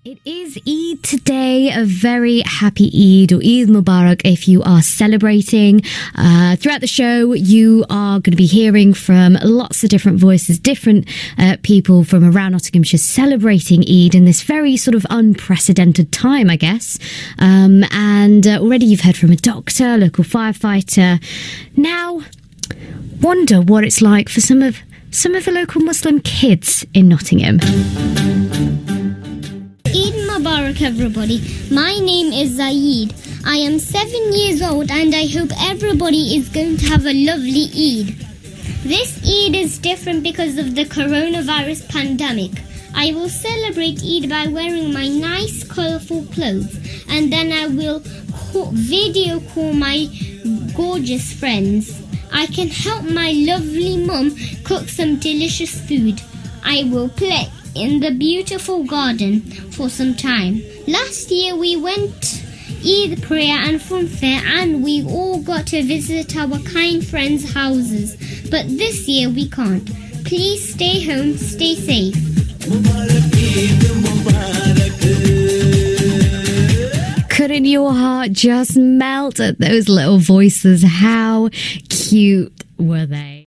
It is Eid today, a very happy Eid or Eid Mubarak if you are celebrating. Throughout the show, you are going to be hearing from lots of different voices, different people from around Nottinghamshire celebrating Eid in this very sort of unprecedented time, I guess. And already you've heard from a doctor, local firefighter. Now, wonder what it's like for some of the local Muslim kids in Nottingham. Eid Mubarak, everybody. My name is Zaid. I am 7 years old and I hope everybody is going to have a lovely Eid. This Eid is different because of the coronavirus pandemic. I will celebrate Eid by wearing my nice colourful clothes, and then I will video call my gorgeous friends. I can help my lovely mum cook some delicious food. I will play in the beautiful garden for some time. Last year we went Eid prayer and fun fair and we all got to visit our kind friends' houses. But this year we can't. Please stay home, stay safe. Couldn't your heart just melt at those little voices? How cute were they?